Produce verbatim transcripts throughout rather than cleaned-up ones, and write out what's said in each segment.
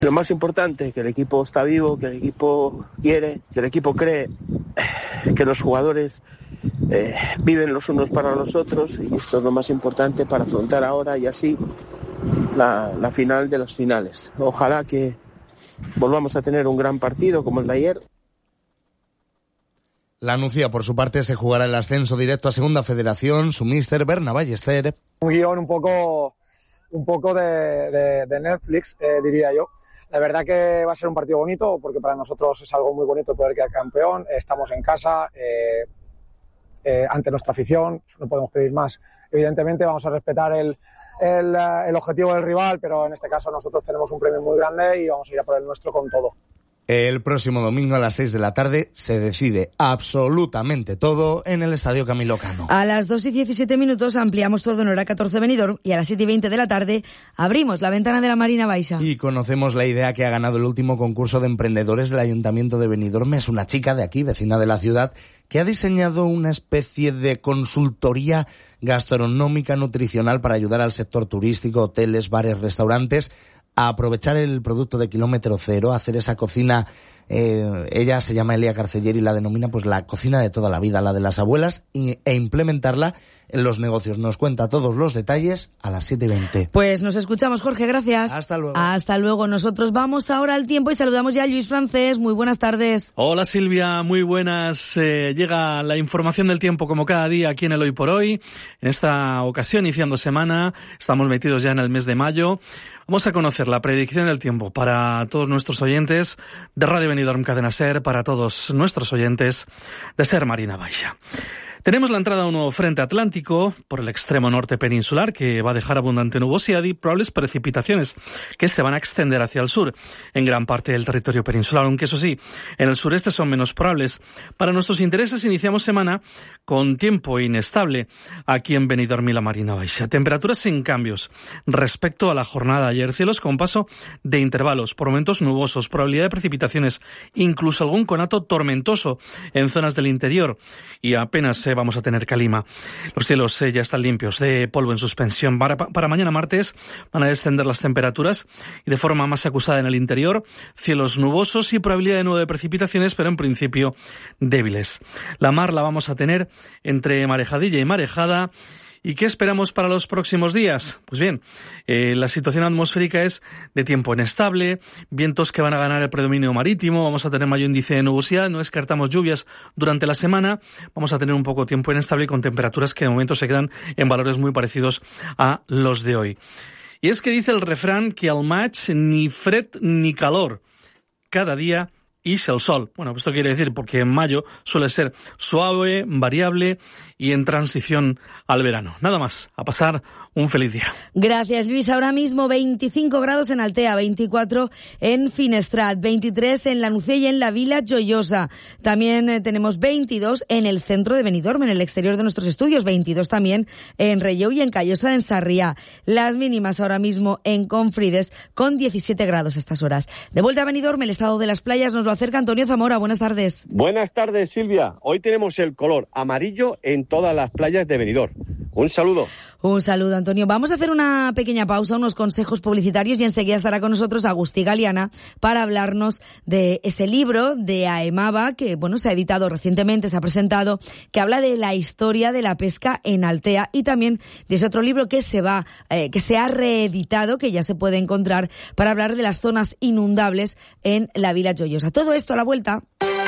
Lo más importante es que el equipo está vivo, que el equipo quiere, que el equipo cree, que los jugadores eh, viven los unos para los otros, y esto es lo más importante para afrontar ahora y así la, la final de los finales. Ojalá que volvamos a tener un gran partido como el de ayer. La Nucía, por su parte, se jugará el ascenso directo a Segunda Federación. Su míster, Berna Ballester. Un guión un poco, un poco de, de, de Netflix, eh, diría yo. La verdad que va a ser un partido bonito, porque para nosotros es algo muy bonito poder quedar campeón. Estamos en casa, eh, eh, ante nuestra afición, no podemos pedir más. Evidentemente vamos a respetar el, el, el objetivo del rival, pero en este caso nosotros tenemos un premio muy grande y vamos a ir a por el nuestro con todo. El próximo domingo a las seis de la tarde se decide absolutamente todo en el Estadio Camilo Cano. A las dos y diecisiete minutos ampliamos todo en hora catorce Benidorm y a las siete y veinte de la tarde abrimos la ventana de la Marina Baixa. Y conocemos la idea que ha ganado el último concurso de emprendedores del Ayuntamiento de Benidorm. Es una chica de aquí, vecina de la ciudad, que ha diseñado una especie de consultoría gastronómica nutricional para ayudar al sector turístico, hoteles, bares, restaurantes, a aprovechar el producto de kilómetro cero, a hacer esa cocina. Eh, ella se llama Elia Carceller y la denomina pues la cocina de toda la vida, la de las abuelas, y, e implementarla en los negocios. Nos cuenta todos los detalles a las siete y veinte. Pues nos escuchamos, Jorge, gracias. Hasta luego. Hasta luego. Nosotros vamos ahora al tiempo y saludamos ya a Luis Francés. Muy buenas tardes. Hola Silvia, muy buenas. Eh, llega la información del tiempo como cada día aquí en el Hoy por Hoy. En esta ocasión, iniciando semana, estamos metidos ya en el mes de mayo. Vamos a conocer la predicción del tiempo para todos nuestros oyentes de Radio Benidorm Cadena Ser, para todos nuestros oyentes de Ser Marina Baixa. Tenemos la entrada a un nuevo frente atlántico por el extremo norte peninsular que va a dejar abundante nubosidad y probables precipitaciones que se van a extender hacia el sur en gran parte del territorio peninsular, aunque eso sí, en el sureste son menos probables. Para nuestros intereses iniciamos semana con tiempo inestable aquí en Benidorm y la Marina Baixa. Temperaturas sin cambios respecto a la jornada de ayer. Cielos con paso de intervalos, por momentos nubosos, probabilidad de precipitaciones, incluso algún conato tormentoso en zonas del interior y apenas vamos a tener calima. Los cielos eh, ya están limpios de polvo en suspensión. Para, para mañana martes van a descender las temperaturas y de forma más acusada en el interior. Cielos nubosos y probabilidad de nuevo de precipitaciones, pero en principio débiles. La mar la vamos a tener entre marejadilla y marejada. ¿Y qué esperamos para los próximos días? Pues bien, eh, la situación atmosférica es de tiempo inestable, vientos que van a ganar el predominio marítimo, vamos a tener mayor índice de nubosidad, no descartamos lluvias durante la semana, vamos a tener un poco tiempo inestable con temperaturas que de momento se quedan en valores muy parecidos a los de hoy. Y es que dice el refrán que al maig ni fred ni calor, cada día ix el sol. Bueno, esto quiere decir porque en mayo suele ser suave, variable y en transición al verano. Nada más, a pasar un feliz día. Gracias, Luis. Ahora mismo veinticinco grados en Altea, veinticuatro en Finestrat, veintitrés en la Nucía y en la Vila Joyosa. También eh, tenemos veintidós en el centro de Benidorm, en el exterior de nuestros estudios, veintidós también en Relleu y en Callosa, en Sarriá. Las mínimas ahora mismo en Confrides con diecisiete grados a estas horas. De vuelta a Benidorm, el estado de las playas nos lo acerca Antonio Zamora. Buenas tardes. Buenas tardes, Silvia. Hoy tenemos el color amarillo en todas las playas de Benidorm. Un saludo. Un saludo, Antonio. Vamos a hacer una pequeña pausa, unos consejos publicitarios y enseguida estará con nosotros Agustí Galiana para hablarnos de ese libro de Aemaba que, bueno, se ha editado recientemente, se ha presentado, que habla de la historia de la pesca en Altea y también de ese otro libro que se va, eh, que se ha reeditado, que ya se puede encontrar para hablar de las zonas inundables en la Vila Joyosa. Todo esto a la vuelta.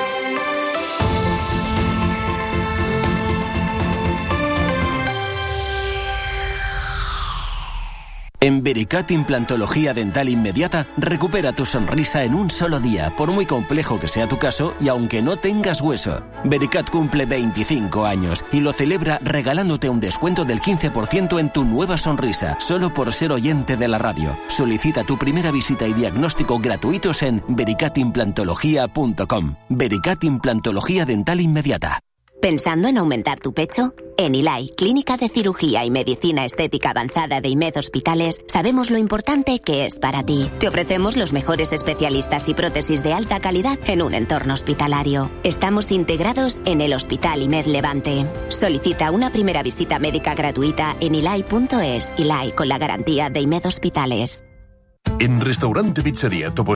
En Vericat Implantología Dental Inmediata, recupera tu sonrisa en un solo día, por muy complejo que sea tu caso y aunque no tengas hueso. Vericat cumple veinticinco años y lo celebra regalándote un descuento del quince por ciento en tu nueva sonrisa, solo por ser oyente de la radio. Solicita tu primera visita y diagnóstico gratuitos en vericat implantología punto com. Vericat Implantología Dental Inmediata. ¿Pensando en aumentar tu pecho? En I L A I, Clínica de Cirugía y Medicina Estética Avanzada de I M E D Hospitales, sabemos lo importante que es para ti. Te ofrecemos los mejores especialistas y prótesis de alta calidad en un entorno hospitalario. Estamos integrados en el Hospital I M E D Levante. Solicita una primera visita médica gratuita en ilai punto es. I L A I, con la garantía de I M E D Hospitales. En Restaurante Pizzería Topo